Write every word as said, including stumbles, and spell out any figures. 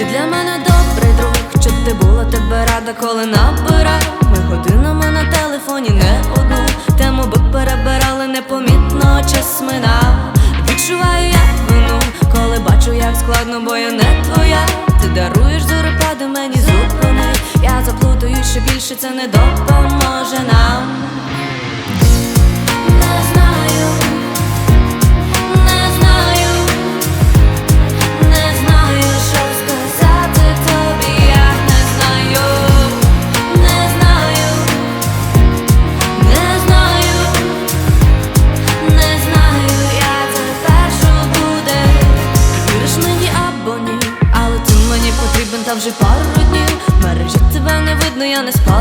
для мене добрий друг, що ти була, тебе рада, коли набирав. Ми годинами на телефоні не одну тему би перебирали, непомітно час минав. Відчуваю я вину, коли бачу, як складно, бо я не твоя. Ти даруєш зорепади, мені зупини. Я заплутаю ще більше, це не допоможе нам. Не знаю, не знаю, не знаю, що сказати тобі, я не знаю, не знаю, не знаю, не знаю, я тепер, що буде. Віриш мені або ні, але ти мені потрібен, там вже пару днів. В мережі тебе не видно, я не спала.